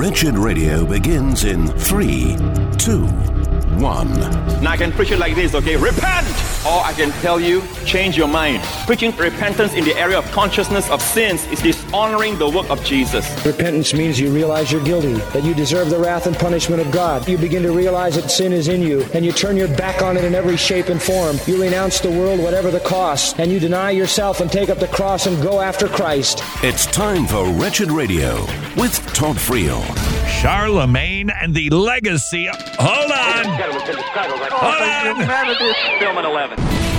Wretched Radio begins in 3, 2, 1. Now I can preach it like this, okay? Repent! Or I can tell you, change your mind. Preaching repentance in the area of consciousness of sins is dishonoring the work of Jesus. Repentance means you realize you're guilty, that you deserve the wrath and punishment of God. You begin to realize that sin is in you, and you turn your back on it in every shape and form. You renounce the world, whatever the cost, and you deny yourself and take up the cross and go after Christ. It's time for Wretched Radio with Todd Friel. Charlemagne and the Legacy. Hold on. Hold on. Film at 11.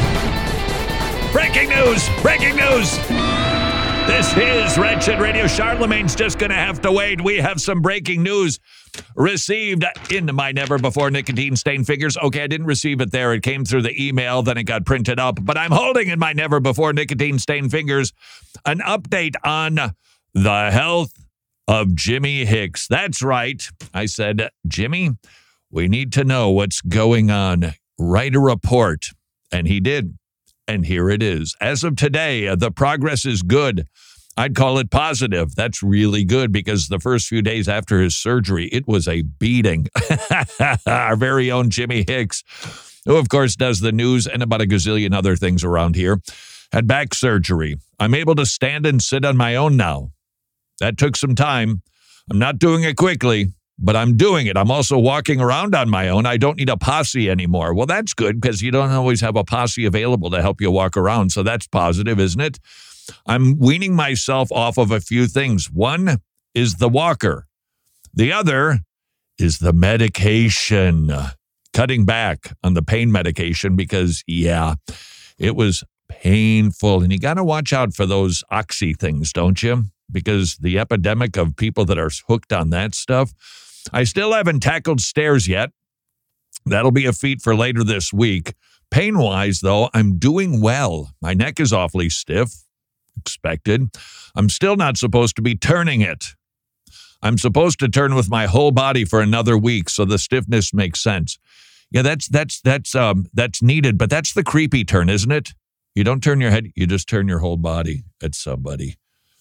Breaking news. Breaking news. This is Wretched Radio. Charlemagne's just going to have to wait. We have some breaking news received in my never-before nicotine-stained fingers. Okay, I didn't receive it there. It came through the email, then it got printed up. But I'm holding in my never-before nicotine-stained fingers an update on the health of Jimmy Hicks. That's right. I said, Jimmy, we need to know what's going on. Write a report. And he did. And here it is. As of today, the progress is good. I'd call it positive. That's really good because the first few days after his surgery, it was a beating. Our very own Jimmy Hicks, who of course does the news and about a gazillion other things around here, had back surgery. I'm able to stand and sit on my own now. That took some time. I'm not doing it quickly, but I'm doing it. I'm also walking around on my own. I don't need a posse anymore. Well, that's good because you don't always have a posse available to help you walk around. So that's positive, isn't it? I'm weaning myself off of a few things. One is the walker. The other is the medication. Cutting back on the pain medication because, yeah, it was painful. And you got to watch out for those oxy things, don't you? Because the epidemic of people that are hooked on that stuff. I still haven't tackled stairs yet. That'll be a feat for later this week. Pain-wise, though, I'm doing well. My neck is awfully stiff. Expected. I'm still not supposed to be turning it. I'm supposed to turn with my whole body for another week, so the stiffness makes sense. Yeah, that's needed, but that's the creepy turn, isn't it? You don't turn your head, you just turn your whole body at somebody.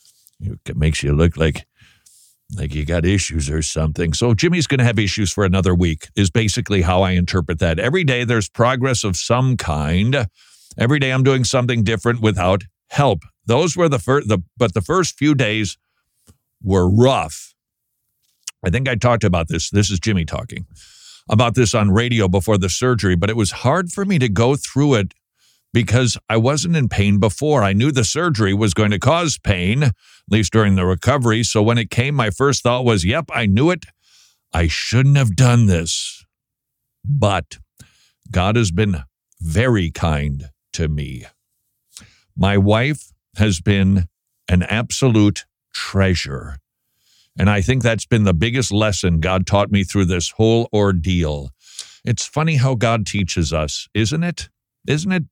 It makes you look like you got issues or something. So Jimmy's going to have issues for another week is basically how I interpret that. Every day there's progress of some kind. Every day I'm doing something different without help. Those were the first few days were rough. I think I talked about this. This is Jimmy talking about this on radio before the surgery, but it was hard for me to go through it because I wasn't in pain before. I knew the surgery was going to cause pain, at least during the recovery. So when it came, my first thought was, yep, I knew it. I shouldn't have done this. But God has been very kind to me. My wife has been an absolute treasure. And I think that's been the biggest lesson God taught me through this whole ordeal. It's funny how God teaches us, isn't it? Isn't it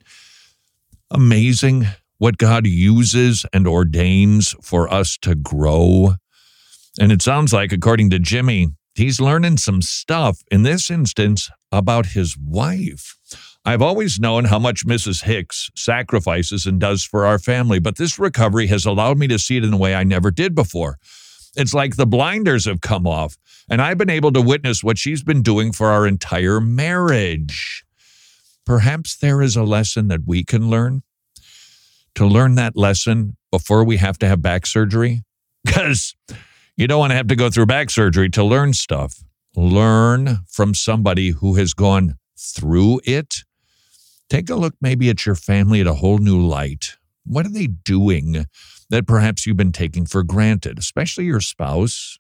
amazing what God uses and ordains for us to grow? And it sounds like, according to Jimmy, he's learning some stuff, in this instance, about his wife. I've always known how much Mrs. Hicks sacrifices and does for our family, but this recovery has allowed me to see it in a way I never did before. It's like the blinders have come off, and I've been able to witness what she's been doing for our entire marriage. Perhaps there is a lesson that we can learn. To learn that lesson before we have to have back surgery. Because you don't want to have to go through back surgery to learn stuff. Learn from somebody who has gone through it. Take a look maybe at your family at a whole new light. What are they doing that perhaps you've been taking for granted, especially your spouse?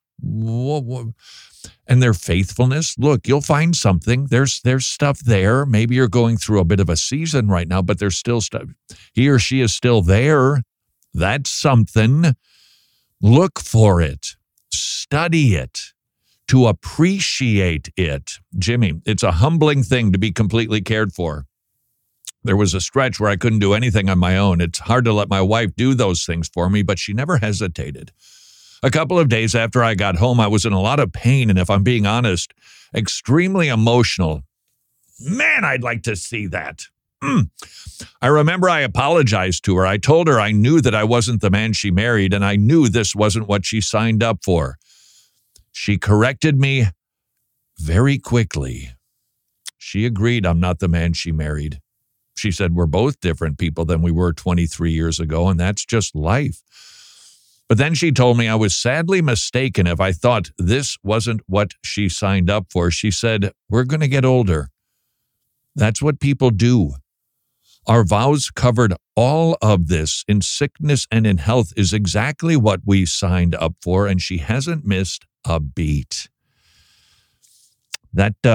And their faithfulness. Look, you'll find something. There's stuff there. Maybe you're going through a bit of a season right now, but there's still stuff. He or she is still there. That's something. Look for it. Study it. To appreciate it. Jimmy, it's a humbling thing to be completely cared for. There was a stretch where I couldn't do anything on my own. It's hard to let my wife do those things for me, but she never hesitated. A couple of days after I got home, I was in a lot of pain, and if I'm being honest, extremely emotional. Man, I'd like to see that. I remember I apologized to her. I told her I knew that I wasn't the man she married, and I knew this wasn't what she signed up for. She corrected me very quickly. She agreed I'm not the man she married. She said, we're both different people than we were 23 years ago, and that's just life. But then she told me I was sadly mistaken if I thought this wasn't what she signed up for. She said, we're going to get older. That's what people do. Our vows covered all of this in sickness and in health is exactly what we signed up for, and she hasn't missed a beat. That's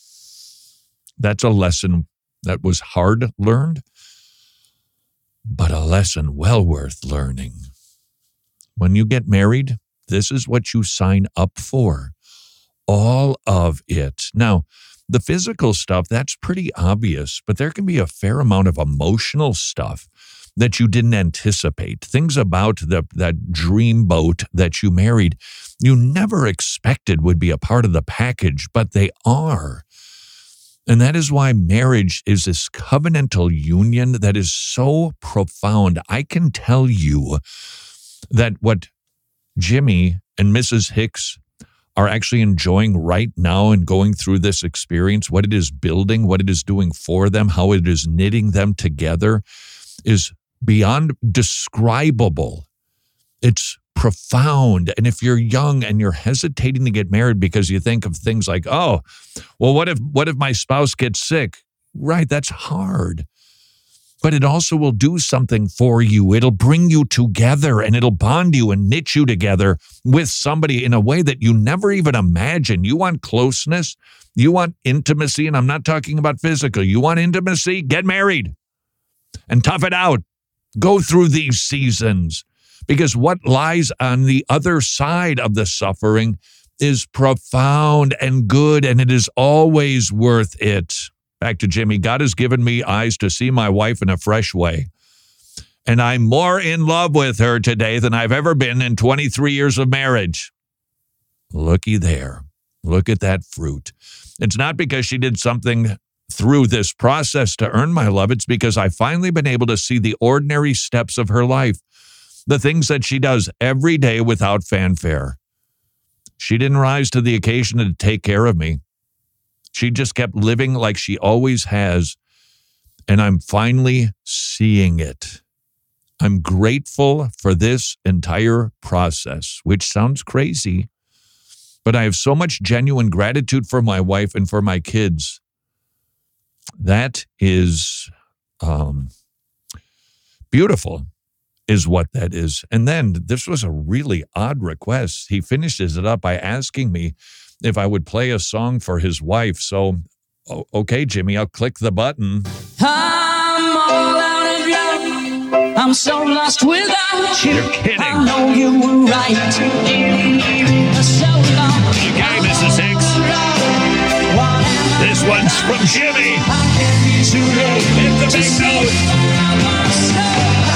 a lesson that was hard learned, but a lesson well worth learning. When you get married, this is what you sign up for. All of it. Now, the physical stuff, that's pretty obvious, but there can be a fair amount of emotional stuff that you didn't anticipate. Things about that dream boat that you married, you never expected would be a part of the package, but they are. And that is why marriage is this covenantal union that is so profound. I can tell you that what Jimmy and Mrs. Hicks are actually enjoying right now and going through this experience, what it is building, what it is doing for them, how it is knitting them together is beyond describable. It's profound. And if you're young and you're hesitating to get married because you think of things like, oh, well, what if my spouse gets sick? Right, that's hard. But it also will do something for you. It'll bring you together and it'll bond you and knit you together with somebody in a way that you never even imagined. You want closeness, you want intimacy, and I'm not talking about physical. You want intimacy? Get married and tough it out. Go through these seasons because what lies on the other side of the suffering is profound and good, and it is always worth it. Back to Jimmy. God has given me eyes to see my wife in a fresh way. And I'm more in love with her today than I've ever been in 23 years of marriage. Looky there. Look at that fruit. It's not because she did something through this process to earn my love. It's because I've finally been able to see the ordinary steps of her life, the things that she does every day without fanfare. She didn't rise to the occasion to take care of me. She just kept living like she always has, and I'm finally seeing it. I'm grateful for this entire process, which sounds crazy, but I have so much genuine gratitude for my wife and for my kids. That is beautiful, is what that is. And then this was a really odd request. He finishes it up by asking me if I would play a song for his wife. So, okay, Jimmy, I'll click the button. I'm all out of love. I'm so lost without you. You're kidding. I know you were right. So long. Okay, Mrs. Hicks. This one's from Jimmy. Hit the big note.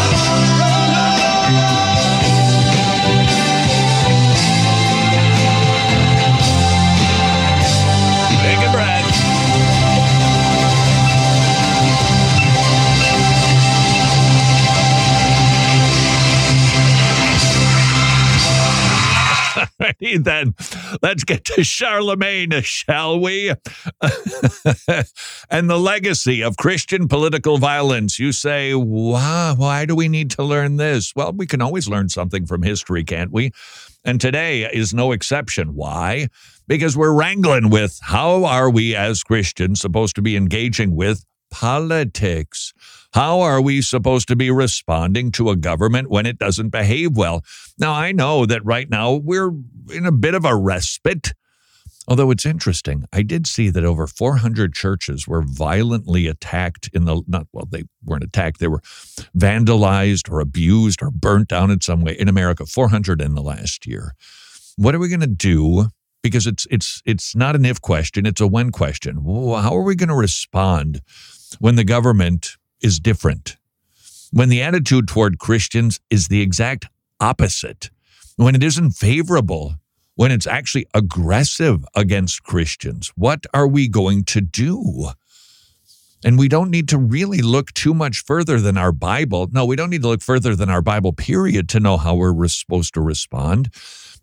Take a breath. Alrighty then, let's get to Charlemagne, shall we? And the legacy of Christian political violence. You say, wow, why do we need to learn this? Well, we can always learn something from history, can't we? And today is no exception. Why? Because we're wrangling with how are we as Christians supposed to be engaging with politics? How are we supposed to be responding to a government when it doesn't behave well? Now, I know that right now we're in a bit of a respite, although it's interesting. I did see that over 400 churches were violently attacked they weren't attacked. They were vandalized or abused or burnt down in some way in America, 400 in the last year. What are we going to do? Because it's not an if question, it's a when question. How are we going to respond when the government is different? When the attitude toward Christians is the exact opposite? When it isn't favorable? When it's actually aggressive against Christians? What are we going to do? And we don't need to really look too much further than our Bible. No, we don't need to look further than our Bible, period, to know how we're supposed to respond.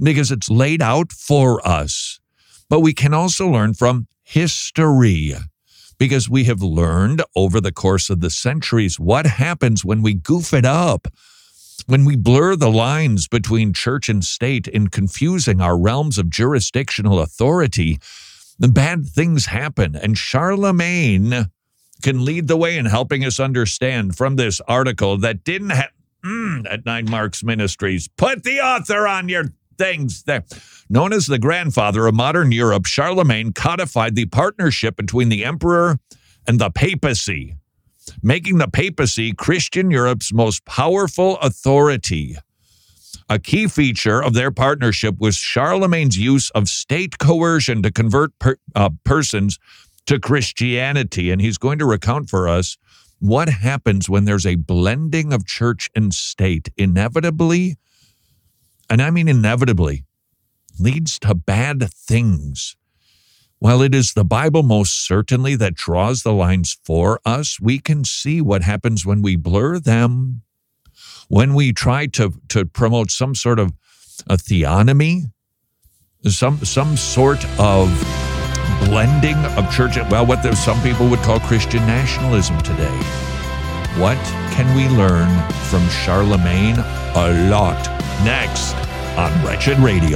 because it's laid out for us. But we can also learn from history, because we have learned over the course of the centuries what happens when we goof it up, when we blur the lines between church and state in confusing our realms of jurisdictional authority. The bad things happen, and Charlemagne can lead the way in helping us understand from this article that didn't have at 9 Marks Ministries. Put the author on your things there. Known as the grandfather of modern Europe, Charlemagne codified the partnership between the emperor and the papacy, making the papacy Christian Europe's most powerful authority. A key feature of their partnership was Charlemagne's use of state coercion to convert persons to Christianity, and he's going to recount for us what happens when there's a blending of church and state. Inevitably, and I mean inevitably, leads to bad things. While it is the Bible most certainly that draws the lines for us, we can see what happens when we blur them, when we try to promote some sort of a theonomy, some sort of blending of church, well, what some people would call Christian nationalism today. What can we learn from Charlemagne? A lot. Next on Wretched Radio.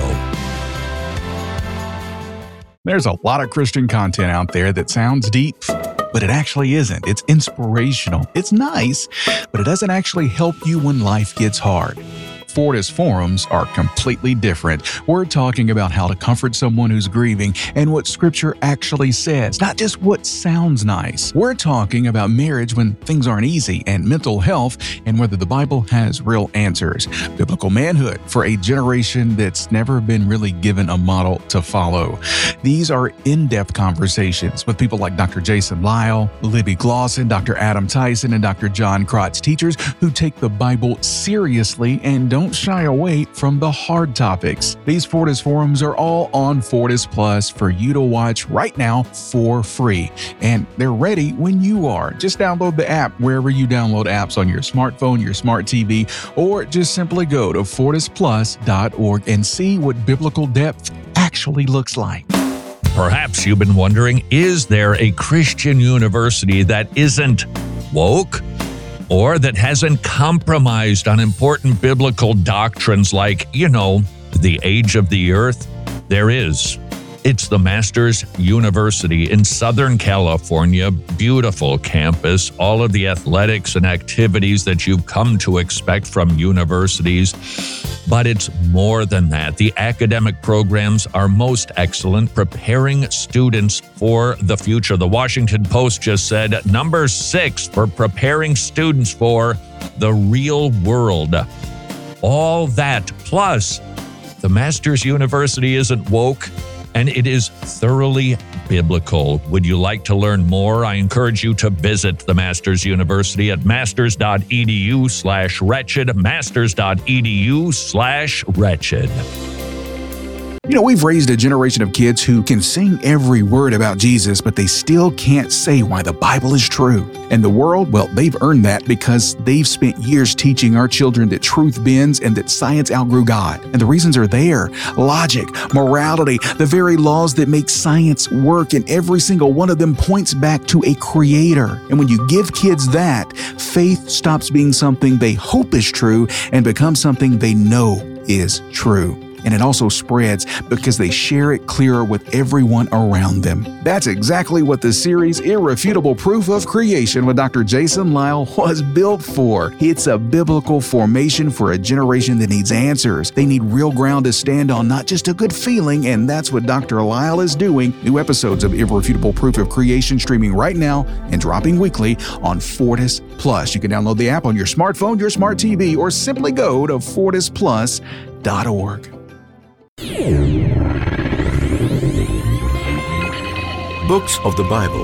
There's a lot of Christian content out there that sounds deep, but it actually isn't. It's inspirational. It's nice, but it doesn't actually help you when life gets hard. Fortis forums are completely different. We're talking about how to comfort someone who's grieving and what Scripture actually says, not just what sounds nice. We're talking about marriage when things aren't easy, and mental health, and whether the Bible has real answers. Biblical manhood for a generation that's never been really given a model to follow. These are in-depth conversations with people like Dr. Jason Lisle, Libby Glosson, Dr. Adam Tyson, and Dr. John Krotz, teachers who take the Bible seriously and don't shy away from the hard topics. These Fortis forums are all on Fortis Plus for you to watch right now for free. And they're ready when you are. Just download the app wherever you download apps on your smartphone, your smart TV, or just simply go to fortisplus.org and see what biblical depth actually looks like. Perhaps you've been wondering, is there a Christian university that isn't woke, or that hasn't compromised on important biblical doctrines like, the age of the earth? There is. It's the Masters University in Southern California. Beautiful campus, all of the athletics and activities that you've come to expect from universities. But it's more than that. The academic programs are most excellent, preparing students for the future. The Washington Post just said number 6 for preparing students for the real world. All that, plus the Masters University isn't woke, and it is thoroughly biblical. Would you like to learn more? I encourage you to visit the Masters University at masters.edu/wretched, masters.edu/wretched. We've raised a generation of kids who can sing every word about Jesus, but they still can't say why the Bible is true. And the world, well, they've earned that because they've spent years teaching our children that truth bends and that science outgrew God. And the reasons are there. Logic, morality, the very laws that make science work, and every single one of them points back to a creator. And when you give kids that, faith stops being something they hope is true and becomes something they know is true. And it also spreads because they share it clearer with everyone around them. That's exactly what the series Irrefutable Proof of Creation with Dr. Jason Lisle was built for. It's a biblical formation for a generation that needs answers. They need real ground to stand on, not just a good feeling, and that's what Dr. Lisle is doing. New episodes of Irrefutable Proof of Creation streaming right now and dropping weekly on Fortis Plus. You can download the app on your smartphone, your smart TV, or simply go to fortisplus.org. Books of the Bible.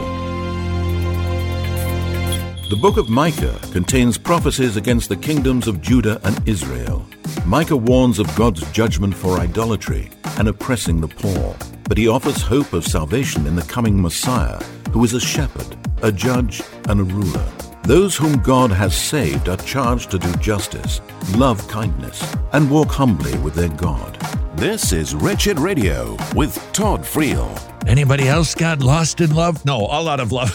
The book of Micah contains prophecies against the kingdoms of Judah and Israel. Micah warns of God's judgment for idolatry and oppressing the poor, but he offers hope of salvation in the coming Messiah, who is a shepherd, a judge, and a ruler. Those whom God has saved are charged to do justice, love kindness, and walk humbly with their God. This is Wretched Radio with Todd Friel. Anybody else got lost in love? No, all out of love.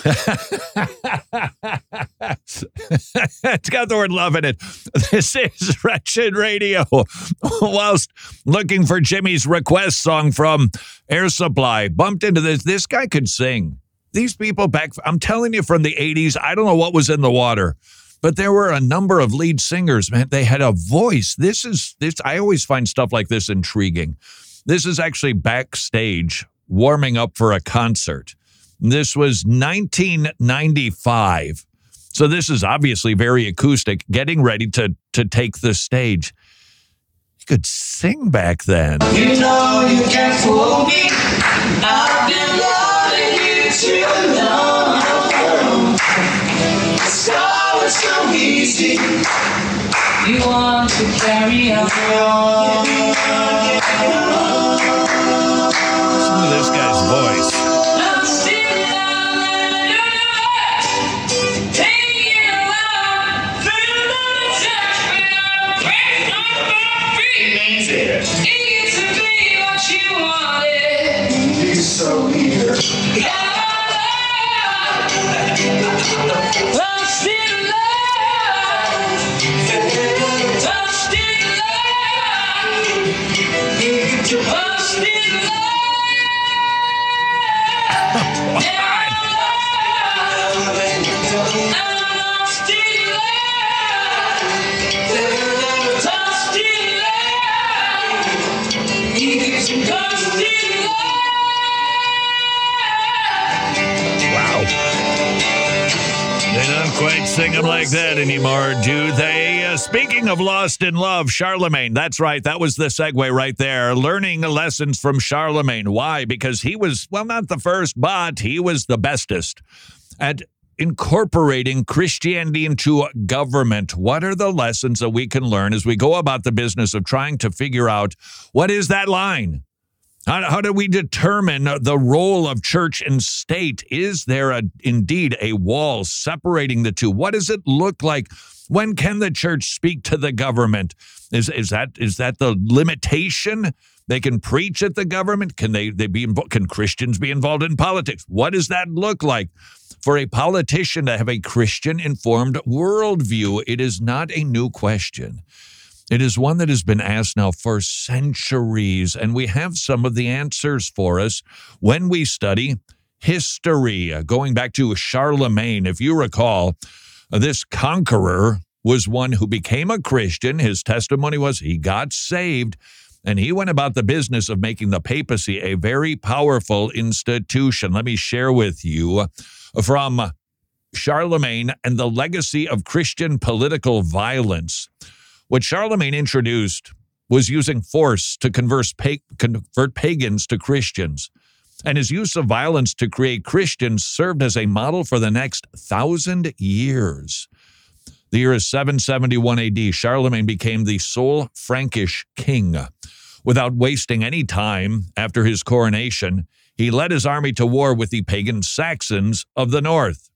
It's got the word love in it. This is Wretched Radio. Whilst looking for Jimmy's request song from Air Supply, bumped into this. This guy could sing. These people back, I'm telling you, from the 80s, I don't know what was in the water, but there were a number of lead singers, man. They had a voice. This. I always find stuff like this intriguing. This is actually backstage warming up for a concert. This was 1995. So this is obviously very acoustic, getting ready to take the stage. He could sing back then. You know you can't fool me. I've been loving you too long. So it's so easy. You want to carry on. Listen to this guy's voice. I'm still alive, taking a while, feeling the attachment, breaking on my feet. It used to be what you wanted. He's so eager. I'm still alive. I'm still alive. I'm still They don't quite sing them like that anymore, do they? Speaking of Lost in Love, Charlemagne. That's right. That was the segue right there. Learning lessons from Charlemagne. Why? Because he was, well, not the first, but he was the bestest at incorporating Christianity into government. What are the lessons that we can learn as we go about the business of trying to figure out what is that line? How do we determine the role of church and state? Is there indeed a wall separating the two? What does it look like? When can the church speak to the government? Is that the limitation? They can preach at the government. Can can Christians be involved in politics? What does that look like? For a politician to have a Christian-informed worldview, it is not a new question. It is one that has been asked now for centuries, and we have some of the answers for us when we study history. Going back to Charlemagne, if you recall, this conqueror was one who became a Christian. His testimony was he got saved, and he went about the business of making the papacy a very powerful institution. Let me share with you from Charlemagne and the legacy of Christian political violence. What Charlemagne introduced was using force to convert pagans to Christians. And his use of violence to create Christians served as a model for the next 1,000 years. The year is 771 AD. Charlemagne became the sole Frankish king. Without wasting any time after his coronation, he led his army to war with the pagan Saxons of the north.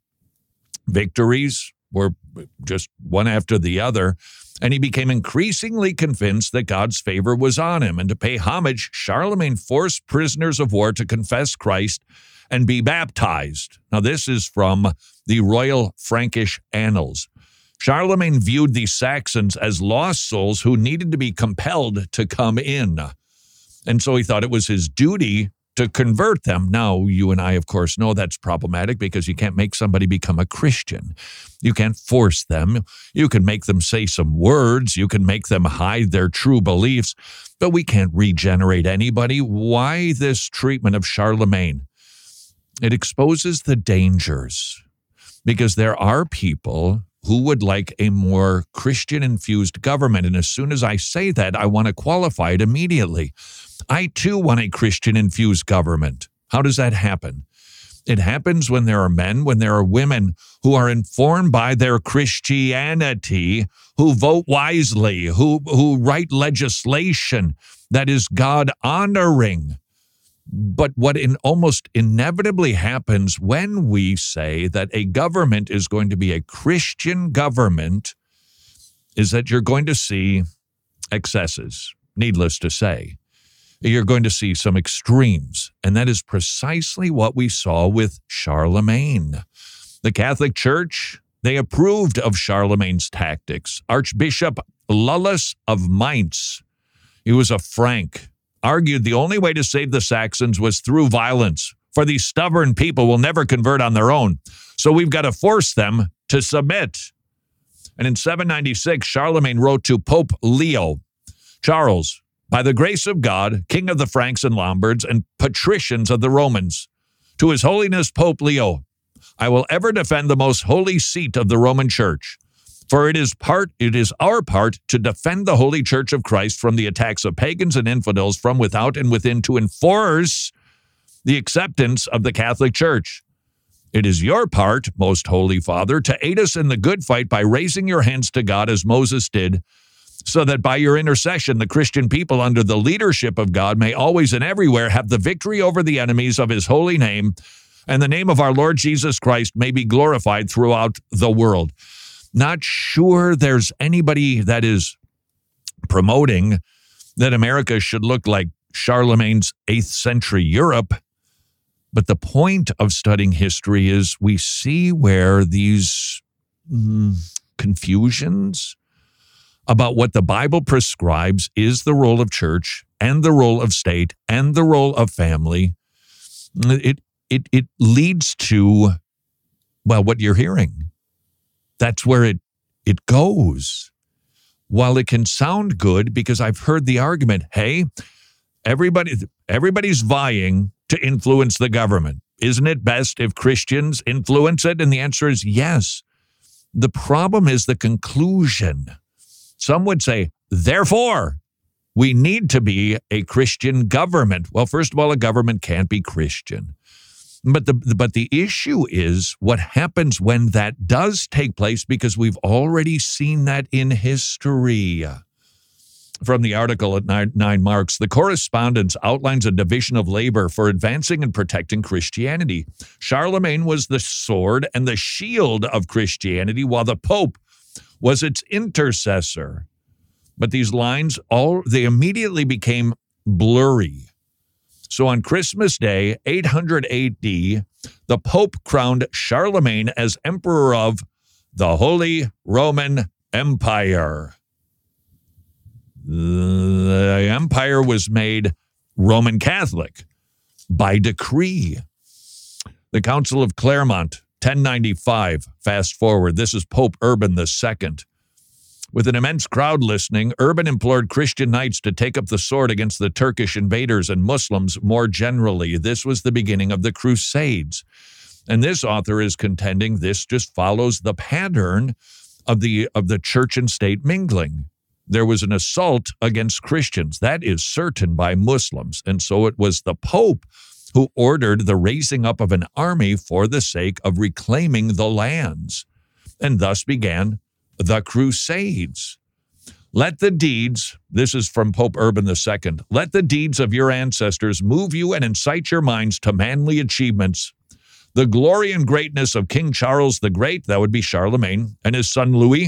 Victories were just one after the other, and he became increasingly convinced that God's favor was on him. And to pay homage, Charlemagne forced prisoners of war to confess Christ and be baptized. Now, this is from the Royal Frankish Annals. Charlemagne viewed the Saxons as lost souls who needed to be compelled to come in. And so he thought it was his duty to convert them. Now, you and I, of course, know that's problematic because you can't make somebody become a Christian. You can't force them. You can make them say some words. You can make them hide their true beliefs, but we can't regenerate anybody. Why this treatment of Charlemagne? It exposes the dangers because there are people who would like a more Christian-infused government. And as soon as I say that, I want to qualify it immediately. I, too, want a Christian-infused government. How does that happen? It happens when there are men, when there are women who are informed by their Christianity, who vote wisely, who write legislation that is God-honoring. But what almost inevitably happens when we say that a government is going to be a Christian government is that you're going to see excesses, needless to say. you're going to see some extremes. And that is precisely what we saw with Charlemagne. The Catholic Church, they approved of Charlemagne's tactics. Archbishop Lullus of Mainz, he was a Frank, argued the only way to save the Saxons was through violence, for these stubborn people will never convert on their own. So we've got to force them to submit. And in 796, Charlemagne wrote to Pope Leo, Charles, by the grace of God, King of the Franks and Lombards and patricians of the Romans, to His Holiness Pope Leo, I will ever defend the most holy seat of the Roman Church. For it is our part to defend the Holy Church of Christ from the attacks of pagans and infidels from without and within, to enforce the acceptance of the Catholic Church. It is your part, Most Holy Father, to aid us in the good fight by raising your hands to God as Moses did, so that by your intercession the Christian people under the leadership of God may always and everywhere have the victory over the enemies of His holy name, and the name of our Lord Jesus Christ may be glorified throughout the world. Not sure there's anybody that is promoting that America should look like Charlemagne's 8th century Europe. But the point of studying history is we see where these confusions about what the Bible prescribes is the role of church and the role of state and the role of family. It leads to, well, what you're hearing. That's where it goes. While it can sound good, because I've heard the argument, hey, everybody's vying to influence the government. Isn't it best if Christians influence it? And the answer is yes. The problem is the conclusion. Some would say, therefore, we need to be a Christian government. Well, first of all, a government can't be Christian. But the issue is what happens when that does take place, because we've already seen that in history. From the article at 9 Marks, the correspondence outlines a division of labor for advancing and protecting Christianity. Charlemagne was the sword and the shield of Christianity, while the Pope was its intercessor. But these lines, they immediately became blurry. So on Christmas Day, 800 AD, the Pope crowned Charlemagne as emperor of the Holy Roman Empire. The empire was made Roman Catholic by decree. The Council of Clermont, 1095, fast forward. This is Pope Urban II. With an immense crowd listening, Urban implored Christian knights to take up the sword against the Turkish invaders and Muslims more generally. This was the beginning of the Crusades. And this author is contending this just follows the pattern of the church and state mingling. There was an assault against Christians. That is certain by Muslims. And so it was the Pope who ordered the raising up of an army for the sake of reclaiming the lands. And thus began the Crusades. Let the deeds, this is from Pope Urban II, let the deeds of your ancestors move you and incite your minds to manly achievements. The glory and greatness of King Charles the Great, that would be Charlemagne, and his son Louis,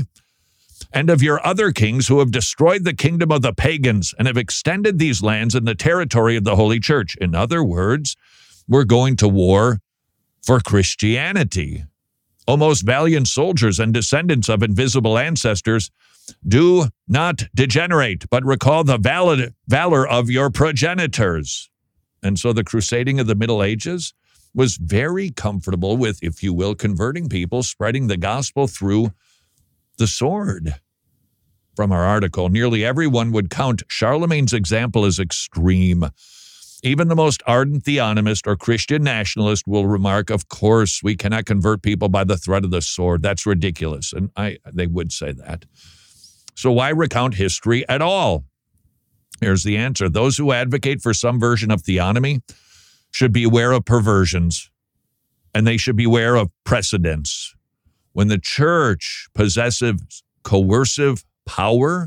and of your other kings who have destroyed the kingdom of the pagans and have extended these lands in the territory of the Holy Church. In other words, we're going to war for Christianity. O most valiant soldiers and descendants of invisible ancestors, do not degenerate, but recall the valor of your progenitors. And so the crusading of the Middle Ages was very comfortable with, if you will, converting people, spreading the gospel through the sword. From our article, nearly everyone would count Charlemagne's example as extreme. Even the most ardent theonomist or Christian nationalist will remark, of course, we cannot convert people by the threat of the sword. That's ridiculous. And they would say that. So why recount history at all? Here's the answer. Those who advocate for some version of theonomy should be aware of perversions, and they should be aware of precedents. When the church possesses coercive power,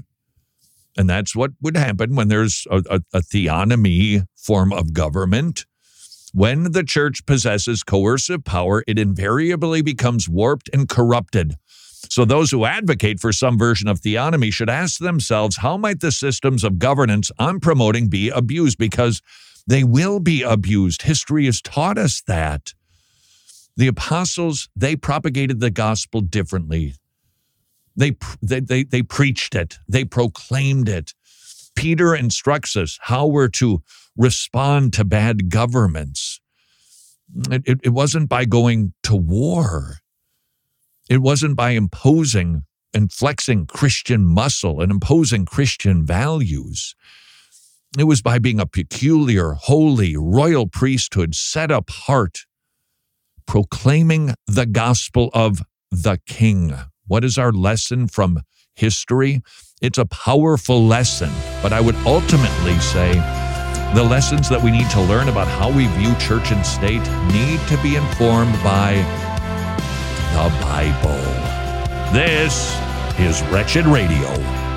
and that's what would happen when there's a theonomy form of government. When the church possesses coercive power, it invariably becomes warped and corrupted. So those who advocate for some version of theonomy should ask themselves, how might the systems of governance I'm promoting be abused? Because they will be abused. History has taught us that. The apostles, they propagated the gospel differently. They preached it. They proclaimed it. Peter instructs us how we're to respond to bad governments. It wasn't by going to war. It wasn't by imposing and flexing Christian muscle and imposing Christian values. It was by being a peculiar, holy, royal priesthood set apart, proclaiming the gospel of the King. What is our lesson from history? It's a powerful lesson, but I would ultimately say the lessons that we need to learn about how we view church and state need to be informed by the Bible. This is Wretched Radio.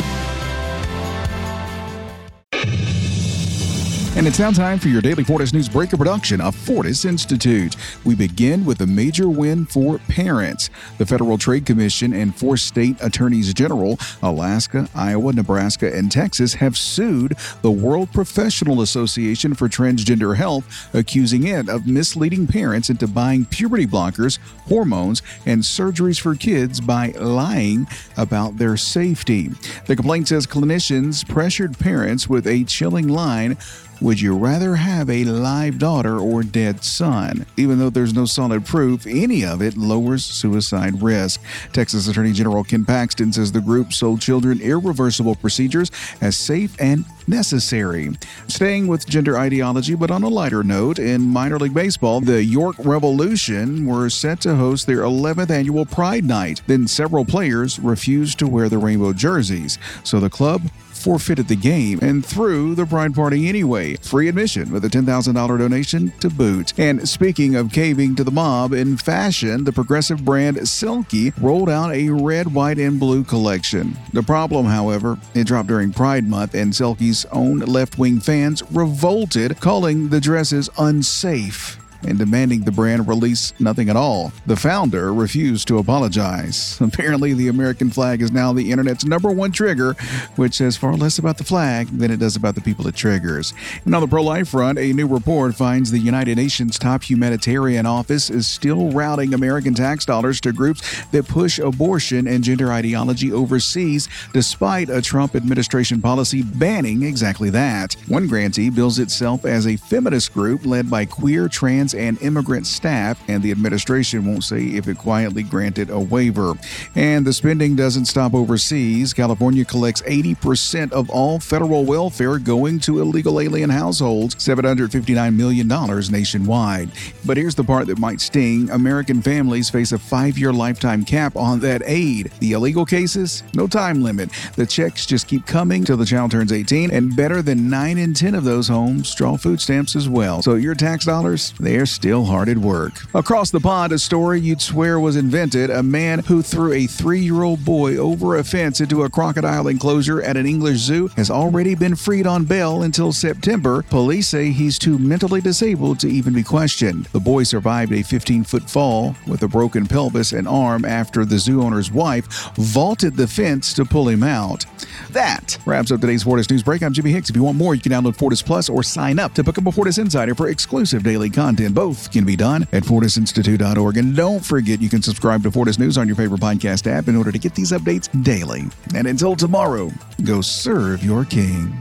And it's now time for your daily Fortis News Breaker production of Fortis Institute. We begin with a major win for parents. The Federal Trade Commission and 4 state attorneys general, Alaska, Iowa, Nebraska, and Texas, have sued the World Professional Association for Transgender Health, accusing it of misleading parents into buying puberty blockers, hormones, and surgeries for kids by lying about their safety. The complaint says clinicians pressured parents with a chilling line: would you rather have a live daughter or dead son? Even though there's no solid proof, any of it lowers suicide risk. Texas Attorney General Ken Paxton says the group sold children irreversible procedures as safe and necessary. Staying with gender ideology, but on a lighter note, in minor league baseball, the York Revolution were set to host their 11th annual Pride Night. Then several players refused to wear the rainbow jerseys, so the club forfeited the game and threw the Pride Party anyway. Free admission with a $10,000 donation to boot. And speaking of caving to the mob, in fashion, the progressive brand Selkie rolled out a red, white, and blue collection. The problem, however, it dropped during Pride Month, and Selkie's own left-wing fans revolted, calling the dresses unsafe and demanding the brand release nothing at all. The founder refused to apologize. Apparently, the American flag is now the internet's #1 trigger, which says far less about the flag than it does about the people it triggers. And on the pro-life front, a new report finds the United Nations top humanitarian office is still routing American tax dollars to groups that push abortion and gender ideology overseas, despite a Trump administration policy banning exactly that. One grantee bills itself as a feminist group led by queer, trans, and immigrant staff, and the administration won't say if it quietly granted a waiver. And the spending doesn't stop overseas. California collects 80% of all federal welfare going to illegal alien households, $759 million nationwide. But here's the part that might sting. American families face a 5-year lifetime cap on that aid. The illegal cases, no time limit. The checks just keep coming till the child turns 18, and better than 9 in 10 of those homes draw food stamps as well. So your tax dollars, they're still hard at work. Across the pond, a story you'd swear was invented. A man who threw a 3-year-old boy over a fence into a crocodile enclosure at an English zoo has already been freed on bail until September. Police say he's too mentally disabled to even be questioned. The boy survived a 15-foot fall with a broken pelvis and arm after the zoo owner's wife vaulted the fence to pull him out. That wraps up today's Fortis News Break. I'm Jimmy Hicks. If you want more, you can download Fortis Plus or sign up to become a Fortis Insider for exclusive daily content. Both can be done at FortisInstitute.org. And don't forget, you can subscribe to Fortis News on your favorite podcast app in order to get these updates daily. And until tomorrow, go serve your king.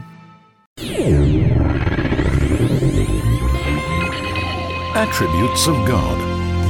Attributes of God.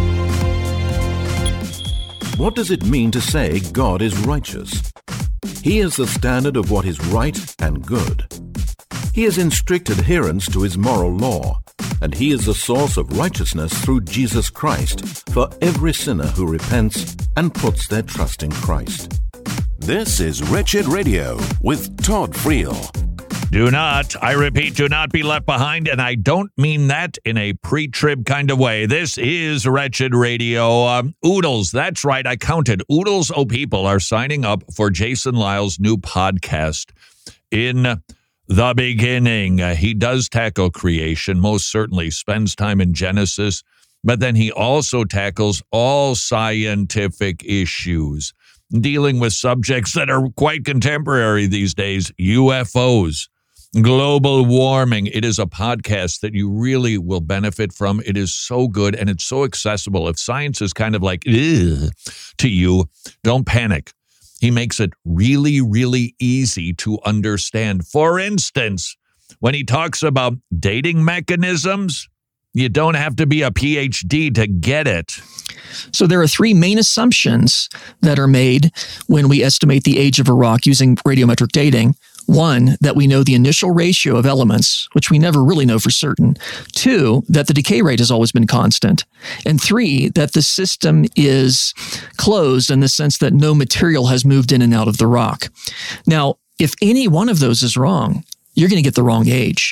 What does it mean to say God is righteous? He is the standard of what is right and good. He is in strict adherence to his moral law, and he is the source of righteousness through Jesus Christ for every sinner who repents and puts their trust in Christ. This is Wretched Radio with Todd Friel. Do not, I repeat, do not be left behind, and I don't mean that in a pre-trib kind of way. This is Wretched Radio. Oodles, that's right, I counted. Oodles O People are signing up for Jason Lyle's new podcast. In the beginning, he does tackle creation, most certainly spends time in Genesis, but then he also tackles all scientific issues. dealing with subjects that are quite contemporary these days. UFOs, global warming. It is a podcast that you really will benefit from. It is so good and it's so accessible. If science is kind of like, ugh, to you, don't panic. He makes it really, really easy to understand. For instance, when he talks about dating mechanisms, you don't have to be a PhD to get it. So there are three main assumptions that are made when we estimate the age of a rock using radiometric dating. One, that we know the initial ratio of elements, which we never really know for certain. Two, that the decay rate has always been constant. And three, that the system is closed in the sense that no material has moved in and out of the rock. Now, if any one of those is wrong, you're going to get the wrong age.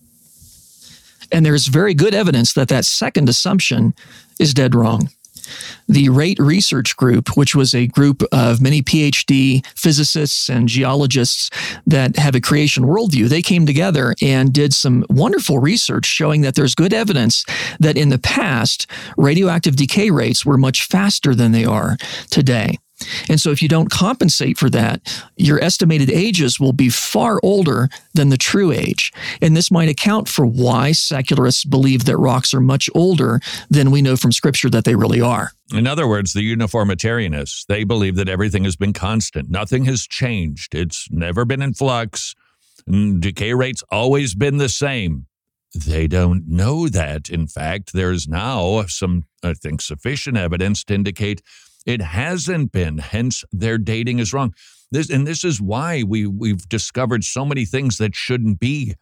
And there's very good evidence that that second assumption is dead wrong. The Rate Research Group, which was a group of many PhD physicists and geologists that have a creation worldview, they came together and did some wonderful research showing that there's good evidence that in the past, radioactive decay rates were much faster than they are today. And so if you don't compensate for that, your estimated ages will be far older than the true age. And this might account for why secularists believe that rocks are much older than we know from Scripture that they really are. In other words, the uniformitarianists, they believe that everything has been constant. Nothing has changed. It's never been in flux. Decay rate's always been the same. They don't know that. In fact, there's now some, I think, sufficient evidence to indicate it hasn't been, hence their dating is wrong. This is why we've discovered so many things that shouldn't be.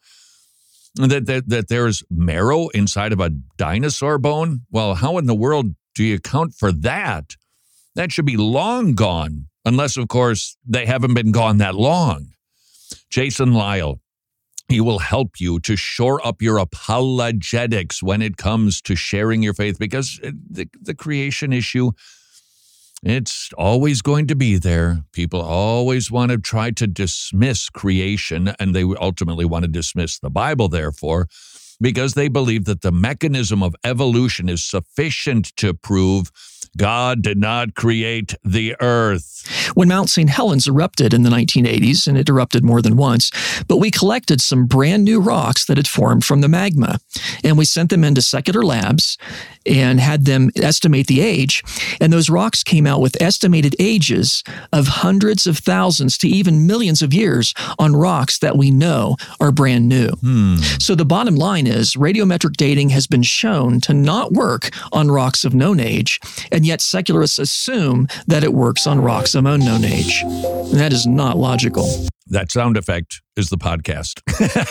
That there's marrow inside of a dinosaur bone? Well, how in the world do you account for that? That should be long gone, unless, of course, they haven't been gone that long. Jason Lisle, he will help you to shore up your apologetics when it comes to sharing your faith, because the creation issue, it's always going to be there. People always want to try to dismiss creation, and they ultimately want to dismiss the Bible, therefore, because they believe that the mechanism of evolution is sufficient to prove God did not create the earth. When Mount St. Helens erupted in the 1980s, and it erupted more than once, but we collected some brand new rocks that had formed from the magma, and we sent them into secular labs and had them estimate the age, and those rocks came out with estimated ages of hundreds of thousands to even millions of years on rocks that we know are brand new. So the bottom line is radiometric dating has been shown to not work on rocks of known age, and yet secularists assume that it works on rocks of unknown age. And that is not logical. That sound effect is the podcast.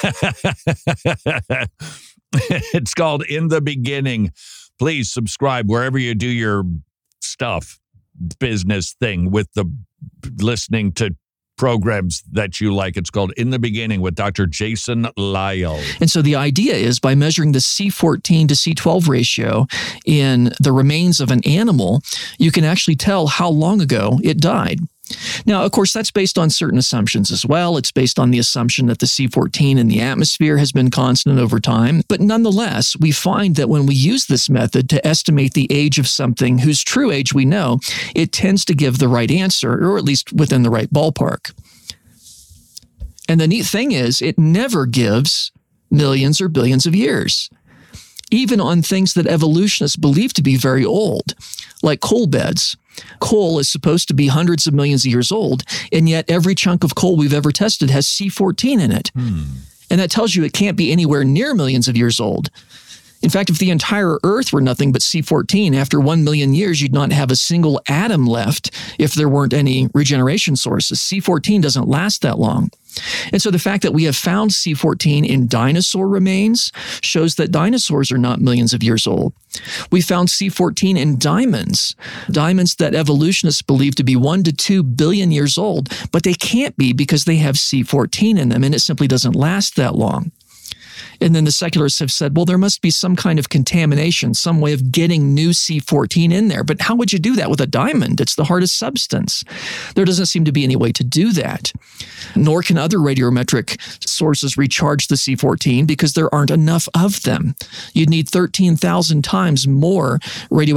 It's called In the Beginning. Please subscribe wherever you do your stuff, business thing with the listening to programs that you like. It's called In the Beginning with Dr. Jason Lisle. And so the idea is by measuring the C14 to C12 ratio in the remains of an animal, you can actually tell how long ago it died. Now, of course, that's based on certain assumptions as well. It's based on the assumption that the C14 in the atmosphere has been constant over time. But nonetheless, we find that when we use this method to estimate the age of something whose true age we know, it tends to give the right answer, or at least within the right ballpark. And the neat thing is, it never gives millions or billions of years, even on things that evolutionists believe to be very old, like coal beds. Coal is supposed to be hundreds of millions of years old, and yet every chunk of coal we've ever tested has C14 in it. And that tells you it can't be anywhere near millions of years old. In fact, if the entire Earth were nothing but C14, after 1 million years, you'd not have a single atom left if there weren't any regeneration sources. C14 doesn't last that long. And so the fact that we have found C14 in dinosaur remains shows that dinosaurs are not millions of years old. We found C14 in diamonds that evolutionists believe to be 1 to 2 billion years old, but they can't be because they have C14 in them, and it simply doesn't last that long. And then the secularists have said, well, there must be some kind of contamination, some way of getting new C14 in there. But how would you do that with a diamond? It's the hardest substance. There doesn't seem to be any way to do that. Nor can other radiometric sources recharge the C14 because there aren't enough of them. You'd need 13,000 times more radioactive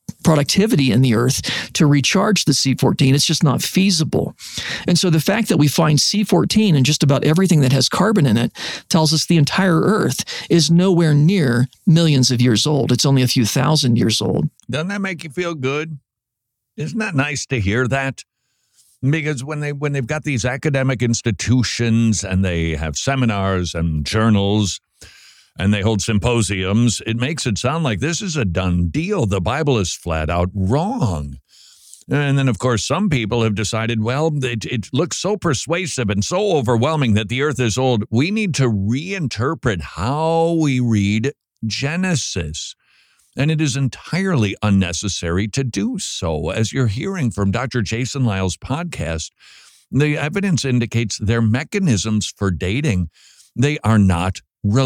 productivity in the earth to recharge the C14. It's just not feasible. And so the fact that we find C14 in just about everything that has carbon in it tells us the entire earth is nowhere near millions of years old. It's only a few thousand years old. Doesn't that make you feel good? Isn't that nice to hear that? Because when they've got these academic institutions and they have seminars and journals and they hold symposiums, it makes it sound like this is a done deal. The Bible is flat out wrong. And then, of course, some people have decided, well, it looks so persuasive and so overwhelming that the earth is old. We need to reinterpret how we read Genesis. And it is entirely unnecessary to do so. As you're hearing from Dr. Jason Lisle's podcast, the evidence indicates their mechanisms for dating, they are not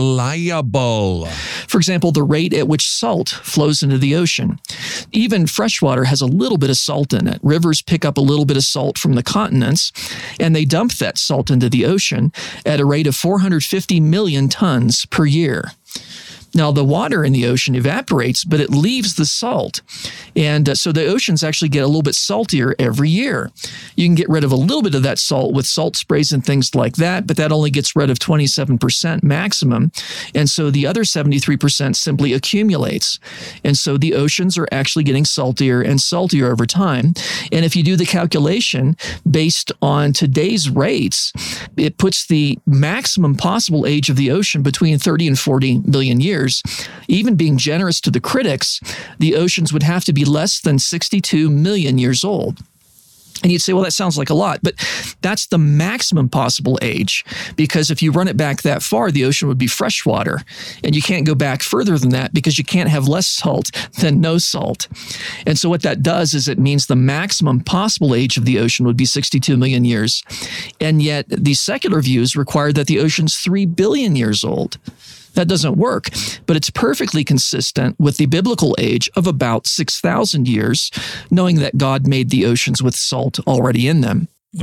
reliable. For example, the rate at which salt flows into the ocean. Even freshwater has a little bit of salt in it. Rivers pick up a little bit of salt from the continents, and they dump that salt into the ocean at a rate of 450 million tons per year. Now, the water in the ocean evaporates, but it leaves the salt. And so the oceans actually get a little bit saltier every year. You can get rid of a little bit of that salt with salt sprays and things like that, but that only gets rid of 27% maximum. And so the other 73% simply accumulates. And so the oceans are actually getting saltier and saltier over time. And if you do the calculation based on today's rates, it puts the maximum possible age of the ocean between 30 and 40 million years. Even being generous to the critics, the oceans would have to be less than 62 million years old. And you'd say, well, that sounds like a lot, but that's the maximum possible age, because if you run it back that far, the ocean would be freshwater, and you can't go back further than that because you can't have less salt than no salt. And so what that does is it means the maximum possible age of the ocean would be 62 million years, and yet the secular views require that the ocean's 3 billion years old. That doesn't work, but it's perfectly consistent with the biblical age of about 6,000 years, knowing that God made the oceans with salt already in them.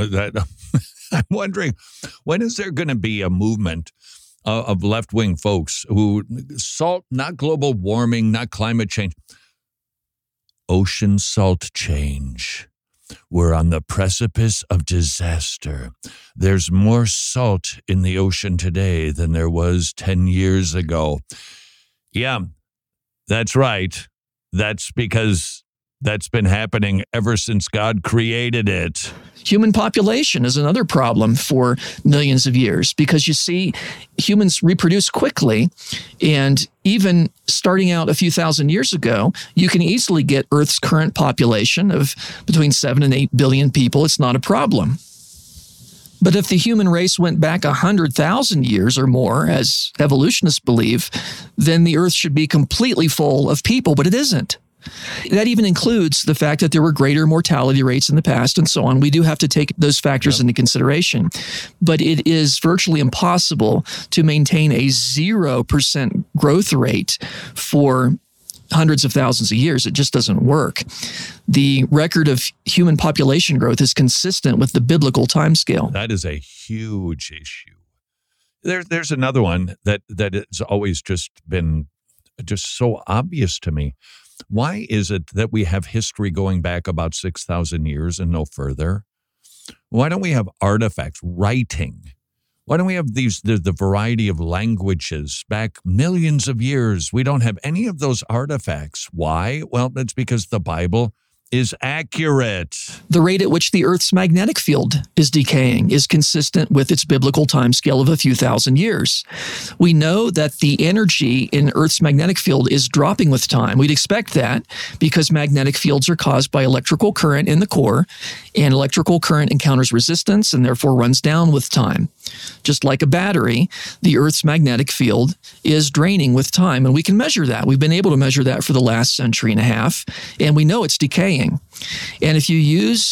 I'm wondering, when is there going to be a movement of left-wing folks who salt, not global warming, not climate change, ocean salt change? We're on the precipice of disaster. There's more salt in the ocean today than there was 10 years ago. Yeah, that's right. That's because that's been happening ever since God created it. Human population is another problem for millions of years because, you see, humans reproduce quickly, and even starting out a few thousand years ago, you can easily get Earth's current population of between 7 and 8 billion people. It's not a problem. But if the human race went back 100,000 years or more, as evolutionists believe, then the Earth should be completely full of people, but it isn't. That even includes the fact that there were greater mortality rates in the past and so on. We do have to take those factors into consideration. But it is virtually impossible to maintain a 0% growth rate for hundreds of thousands of years. It just doesn't work. The record of human population growth is consistent with the biblical timescale. That is a huge issue. There's another one that has always just been just so obvious to me. Why is it that we have history going back about 6,000 years and no further? Why don't we have artifacts, writing? Why don't we have the variety of languages back millions of years? We don't have any of those artifacts. Why? Well, it's because the Bible is accurate. The rate at which the Earth's magnetic field is decaying is consistent with its biblical timescale of a few thousand years. We know that the energy in Earth's magnetic field is dropping with time. We'd expect that because magnetic fields are caused by electrical current in the core, and electrical current encounters resistance and therefore runs down with time. Just like a battery, the Earth's magnetic field is draining with time, and we can measure that. We've been able to measure that for the last century and a half, and we know it's decaying. And if you use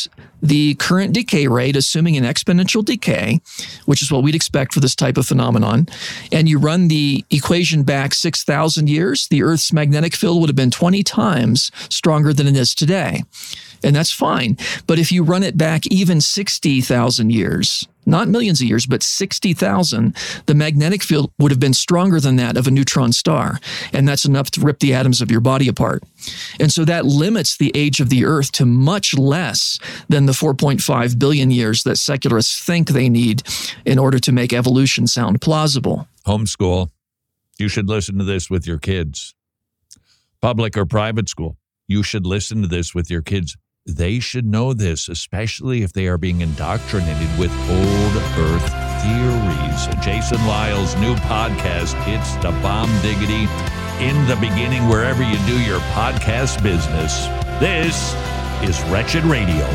the current decay rate, assuming an exponential decay, which is what we'd expect for this type of phenomenon, and you run the equation back 6,000 years, the Earth's magnetic field would have been 20 times stronger than it is today. And that's fine. But if you run it back even 60,000 years, not millions of years, but 60,000, the magnetic field would have been stronger than that of a neutron star. And that's enough to rip the atoms of your body apart. And so that limits the age of the Earth to much less than the 4.5 billion years that secularists think they need in order to make evolution sound plausible. Homeschool. You should listen to this with your kids. Public or private school. You should listen to this with your kids. They should know this, especially if they are being indoctrinated with old Earth theories. Jason Lyle's new podcast, It's the Bomb Diggity, in the beginning, wherever you do your podcast business. This is Wretched Radio.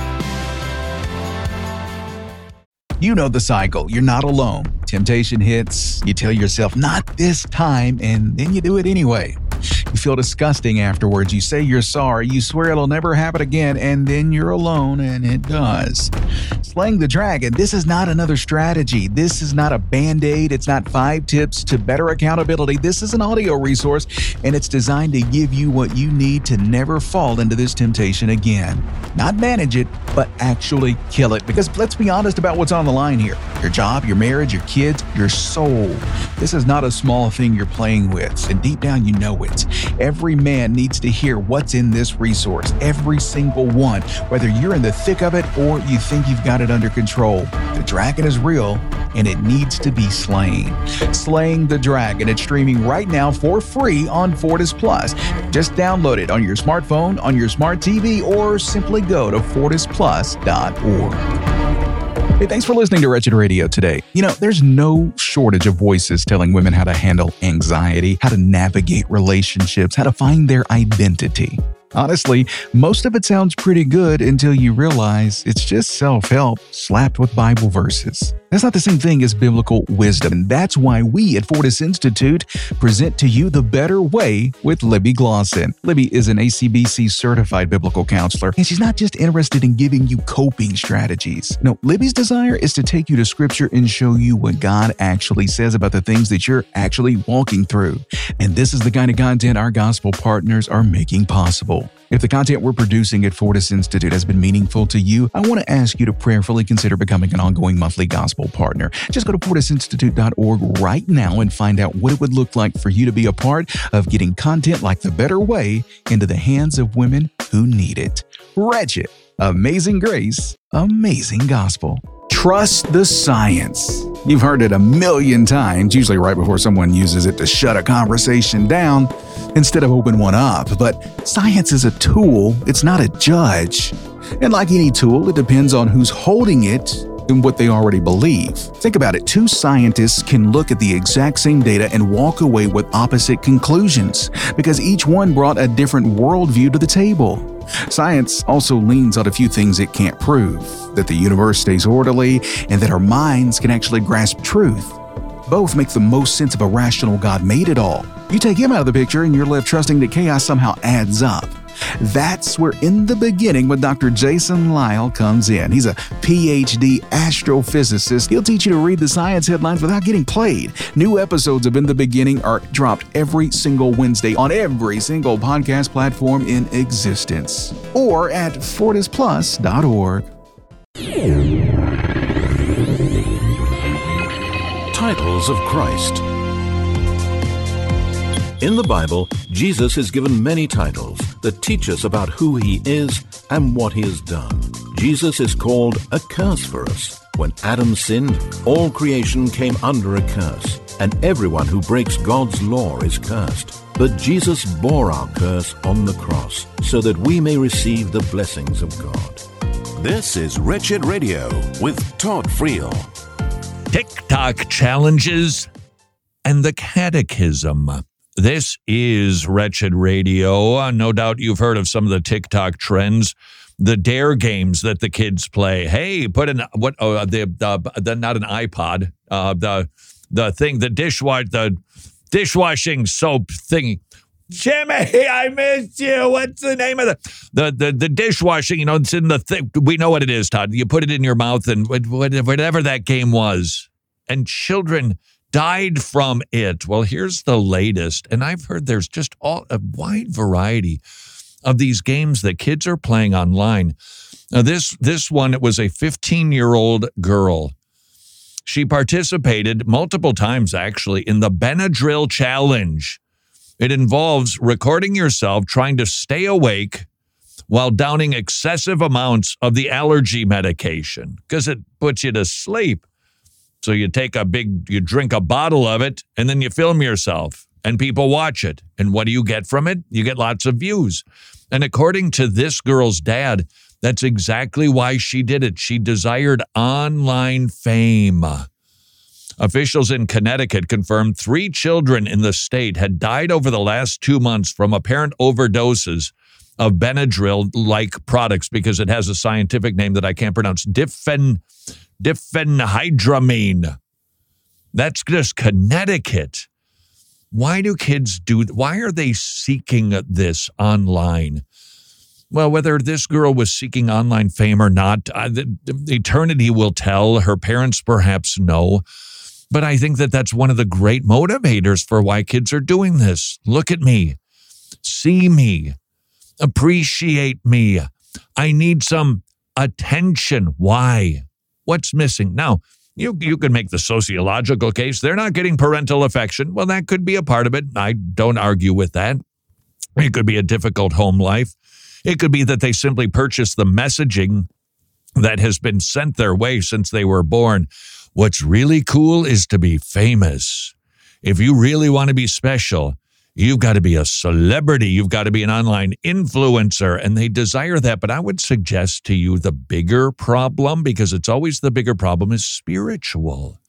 You know the cycle. You're not alone. Temptation hits. You tell yourself, not this time, and then you do it anyway. You feel disgusting afterwards. You say you're sorry. You swear it'll never happen again, and then you're alone, and it does. Slaying the Dragon. This is not another strategy. This is not a Band-Aid. It's not 5 tips to better accountability. This is an audio resource, and it's designed to give you what you need to never fall into this temptation again. Not manage it, but actually kill it. Because let's be honest about what's on the line here. Your job, your marriage, your kids, your soul. This is not a small thing you're playing with, and deep down you know it. Every man needs to hear what's in this resource, every single one, whether you're in the thick of it or you think you've got it under control. The dragon is real, and it needs to be slain. Slaying the Dragon. It's streaming right now for free on Fortis Plus. Just download it on your smartphone, on your smart TV, or simply go to fortisplus.org. Hey, thanks for listening to Wretched Radio today. You know, there's no shortage of voices telling women how to handle anxiety, how to navigate relationships, how to find their identity. Honestly, most of it sounds pretty good until you realize it's just self-help slapped with Bible verses. That's not the same thing as biblical wisdom, and that's why we at Fortis Institute present to you The Better Way with Libby Glosson. Libby is an ACBC certified biblical counselor, and she's not just interested in giving you coping strategies. No, Libby's desire is to take you to Scripture and show you what God actually says about the things that you're actually walking through. And this is the kind of content our gospel partners are making possible. If the content we're producing at Fortis Institute has been meaningful to you, I want to ask you to prayerfully consider becoming an ongoing monthly gospel partner. Just go to fortisinstitute.org right now and find out what it would look like for you to be a part of getting content like The Better Way into the hands of women who need it. Wretched, amazing grace, amazing gospel. Trust the science. You've heard it a million times, usually right before someone uses it to shut a conversation down instead of open one up. But science is a tool, it's not a judge. And like any tool, it depends on who's holding it and what they already believe. Think about it. 2 scientists can look at the exact same data and walk away with opposite conclusions because each one brought a different worldview to the table. Science also leans on a few things it can't prove, that the universe stays orderly and that our minds can actually grasp truth. Both make the most sense of a rational God made it all. You take him out of the picture and you're left trusting that chaos somehow adds up. That's where In the Beginning with Dr. Jason Lyle comes in. He's a PhD astrophysicist. He'll teach you to read the science headlines without getting played. New episodes of In the Beginning are dropped every single Wednesday on every single podcast platform in existence. Or at fortisplus.org. Titles of Christ. In the Bible, Jesus is given many titles that teach us about who he is and what he has done. Jesus is called a curse for us. When Adam sinned, all creation came under a curse, and everyone who breaks God's law is cursed. But Jesus bore our curse on the cross so that we may receive the blessings of God. This is Wretched Radio with Todd Friel. TikTok challenges and the catechism. This is Wretched Radio. No doubt you've heard of some of the TikTok trends, the dare games that the kids play. Hey, put in what? Oh, the not an iPod. The thing, the dishwashing soap thingy. Jimmy, I missed you. What's the name of the dishwashing? It's in the thing. We know what it is, Todd. You put it in your mouth and whatever that game was. And children died from it. Well, here's the latest. And I've heard there's just a wide variety of these games that kids are playing online. Now, this one, it was a 15-year-old girl. She participated multiple times, actually, in the Benadryl Challenge. It involves recording yourself trying to stay awake while downing excessive amounts of the allergy medication because it puts you to sleep. So you drink a bottle of it, and then you film yourself, and people watch it. And what do you get from it? You get lots of views. And according to this girl's dad, that's exactly why she did it. She desired online fame. Officials in Connecticut confirmed 3 children in the state had died over the last 2 months from apparent overdoses of Benadryl-like products because it has a scientific name that I can't pronounce. Diphenhydramine. That's just Connecticut. Why do kids why are they seeking this online? Well, whether this girl was seeking online fame or not, eternity will tell. Her parents perhaps know. But I think that's one of the great motivators for why kids are doing this. Look at me. See me. Appreciate me. I need some attention. Why? What's missing? Now, you can make the sociological case. They're not getting parental affection. Well, that could be a part of it. I don't argue with that. It could be a difficult home life. It could be that they simply purchased the messaging that has been sent their way since they were born. What's really cool is to be famous. If you really want to be special, you've got to be a celebrity. You've got to be an online influencer, and they desire that. But I would suggest to you the bigger problem, because it's always the bigger problem, is spiritual.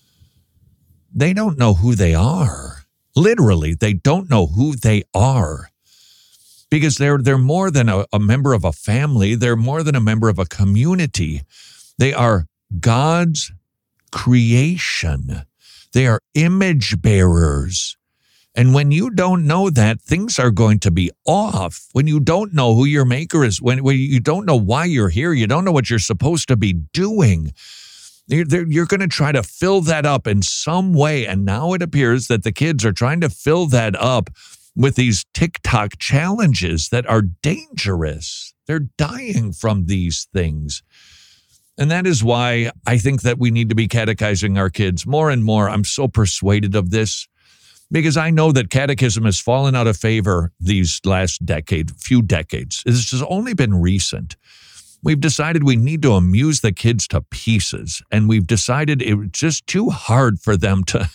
They don't know who they are. Literally, they don't know who they are. Because they're more than a member of a family. They're more than a member of a community. They are God's creation. They are image bearers. And when you don't know that, things are going to be off. When you don't know who your maker is, when you don't know why you're here, you don't know what you're supposed to be doing, you're going to try to fill that up in some way. And now it appears that the kids are trying to fill that up with these TikTok challenges that are dangerous. They're dying from these things. And that is why I think that we need to be catechizing our kids more and more. I'm so persuaded of this because I know that catechism has fallen out of favor these last few decades. This has only been recent. We've decided we need to amuse the kids to pieces, and we've decided it's just too hard for them to...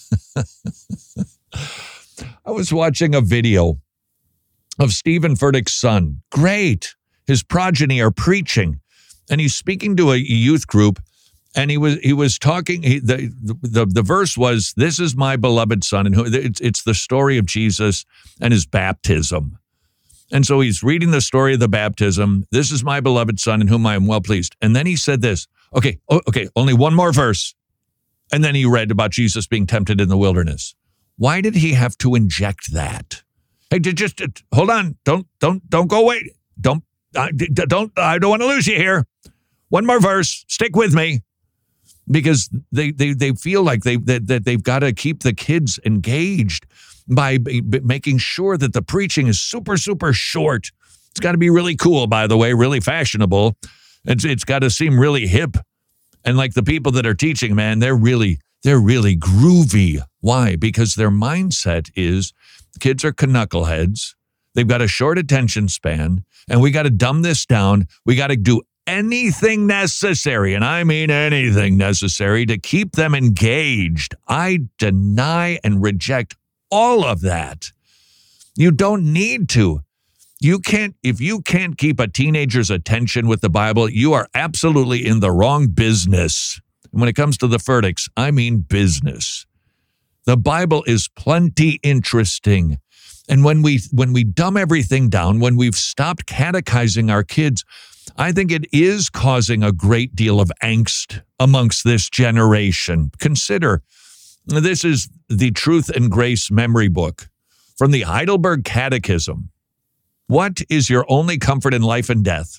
I was watching a video of Stephen Furtick's son. Great. His progeny are preaching. And he's speaking to a youth group, and he was talking. The verse was, "This is my beloved son," and it's the story of Jesus and his baptism. And so he's reading the story of the baptism. This is my beloved son, in whom I am well pleased. And then he said this. Okay, only one more verse, and then he read about Jesus being tempted in the wilderness. Why did he have to inject that? Hey, just hold on. Don't go away. I don't want to lose you here. One more verse. Stick with me. Because they feel like they've got to keep the kids engaged by making sure that the preaching is super, super short. It's got to be really cool, by the way, really fashionable. It's got to seem really hip. And like the people that are teaching, man, they're really groovy. Why? Because their mindset is kids are knuckleheads. They've got a short attention span, and we got to dumb this down. We got to do anything necessary, and I mean anything necessary, to keep them engaged. I deny and reject all of that. You don't need to. If you can't keep a teenager's attention with the Bible, you are absolutely in the wrong business. And when it comes to the Furticks, I mean business. The Bible is plenty interesting. And when we dumb everything down, when we've stopped catechizing our kids, I think it is causing a great deal of angst amongst this generation. Consider, this is the Truth and Grace Memory Book, from the Heidelberg Catechism. What is your only comfort in life and death?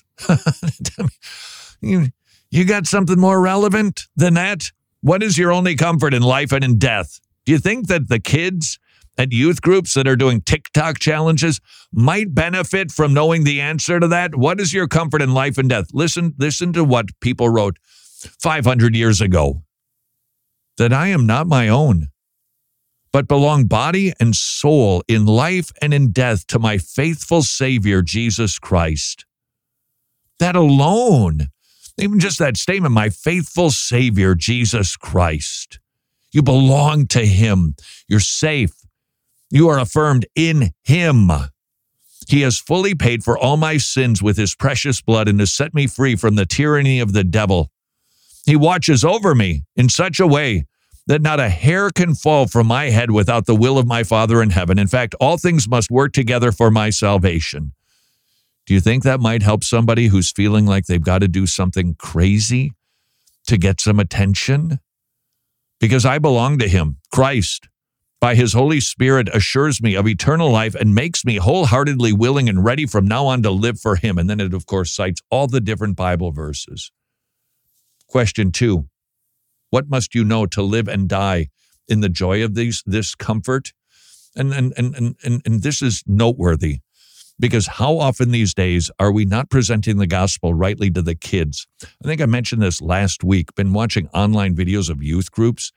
You got something more relevant than that? What is your only comfort in life and in death? Do you think that the kids at youth groups that are doing TikTok challenges might benefit from knowing the answer to that? What is your comfort in life and death? Listen to what people wrote 500 years ago. That I am not my own, but belong body and soul in life and in death to my faithful Savior, Jesus Christ. That alone, even just that statement, my faithful Savior, Jesus Christ. You belong to him. You're safe. You are affirmed in him. He has fully paid for all my sins with his precious blood and has set me free from the tyranny of the devil. He watches over me in such a way that not a hair can fall from my head without the will of my Father in heaven. In fact, all things must work together for my salvation. Do you think that might help somebody who's feeling like they've got to do something crazy to get some attention? Because I belong to him. Christ, by his Holy Spirit, assures me of eternal life and makes me wholeheartedly willing and ready from now on to live for him. And then it, of course, cites all the different Bible verses. Question 2, what must you know to live and die in the joy of this comfort? And this is noteworthy, because how often these days are we not presenting the gospel rightly to the kids? I think I mentioned this last week, been watching online videos of youth groups.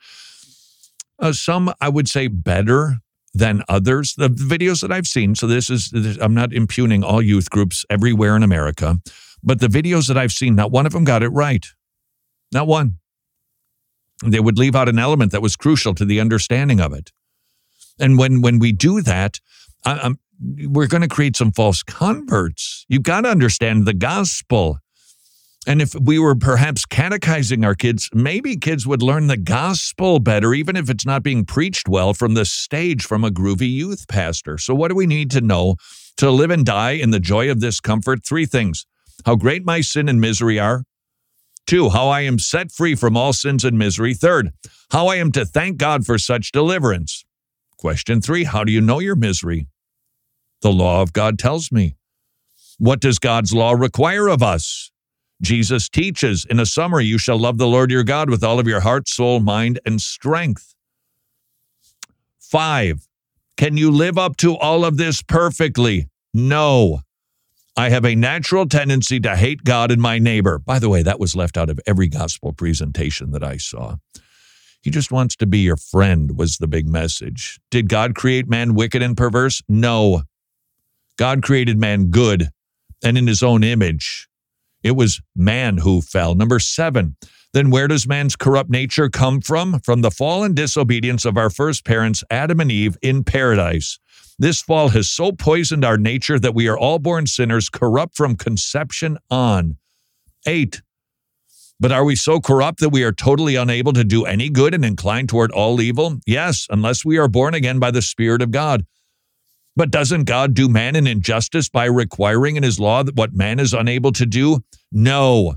Some, I would say, better than others. The videos that I've seen, so I'm not impugning all youth groups everywhere in America, but the videos that I've seen, not one of them got it right. Not one. They would leave out an element that was crucial to the understanding of it. And when we do that, we're going to create some false converts. You've got to understand the gospel. And if we were perhaps catechizing our kids, maybe kids would learn the gospel better, even if it's not being preached well from the stage from a groovy youth pastor. So what do we need to know to live and die in the joy of this comfort? 3 things. How great my sin and misery are. 2, how I am set free from all sins and misery. 3rd, how I am to thank God for such deliverance. Question 3, how do you know your misery? The law of God tells me. What does God's law require of us? Jesus teaches, in a summary, you shall love the Lord your God with all of your heart, soul, mind, and strength. 5, can you live up to all of this perfectly? No. I have a natural tendency to hate God and my neighbor. By the way, that was left out of every gospel presentation that I saw. He just wants to be your friend was the big message. Did God create man wicked and perverse? No. God created man good and in his own image. It was man who fell. Number 7, then where does man's corrupt nature come from? From the fall and disobedience of our first parents, Adam and Eve, in paradise. This fall has so poisoned our nature that we are all born sinners, corrupt from conception on. 8, but are we so corrupt that we are totally unable to do any good and inclined toward all evil? Yes, unless we are born again by the Spirit of God. But doesn't God do man an injustice by requiring in his law that what man is unable to do? No.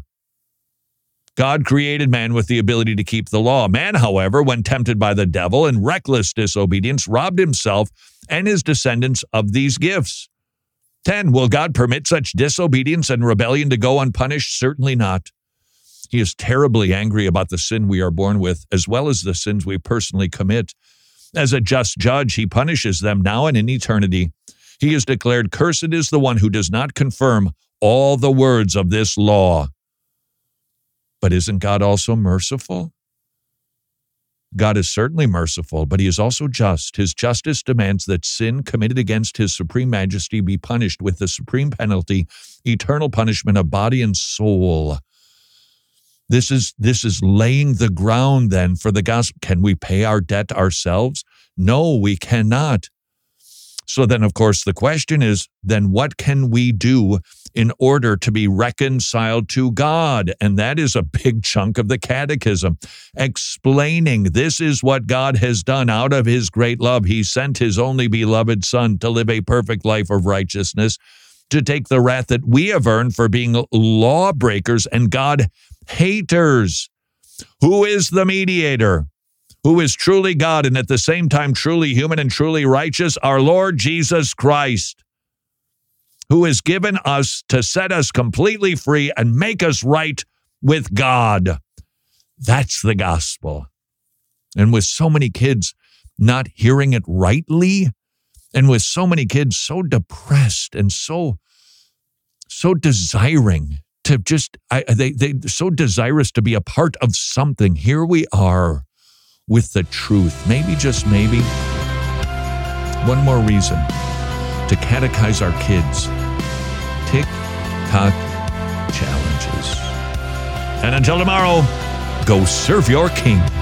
God created man with the ability to keep the law. Man, however, when tempted by the devil in reckless disobedience, robbed himself and his descendants of these gifts. 10, will God permit such disobedience and rebellion to go unpunished? Certainly not. He is terribly angry about the sin we are born with, as well as the sins we personally commit. As a just judge, he punishes them now and in eternity. He has declared, cursed is the one who does not confirm all the words of this law. But isn't God also merciful? God is certainly merciful, but he is also just. His justice demands that sin committed against his supreme majesty be punished with the supreme penalty, eternal punishment of body and soul. This is laying the ground then for the gospel. Can we pay our debt ourselves? No, we cannot. So then, of course, the question is, then what can we do in order to be reconciled to God? And that is a big chunk of the catechism, explaining this is what God has done out of his great love. He sent his only beloved Son to live a perfect life of righteousness, to take the wrath that we have earned for being lawbreakers and God haters. Who is the mediator? who is truly God and at the same time truly human and truly righteous, our Lord Jesus Christ, who is given us to set us completely free and make us right with God. That's the gospel. And with so many kids not hearing it rightly, and with so many kids so depressed and so desiring to just, they're so desirous to be a part of something. Here we are with the truth. Maybe, just maybe, one more reason to catechize our kids. Tick-tock challenges. And until tomorrow, go serve your king.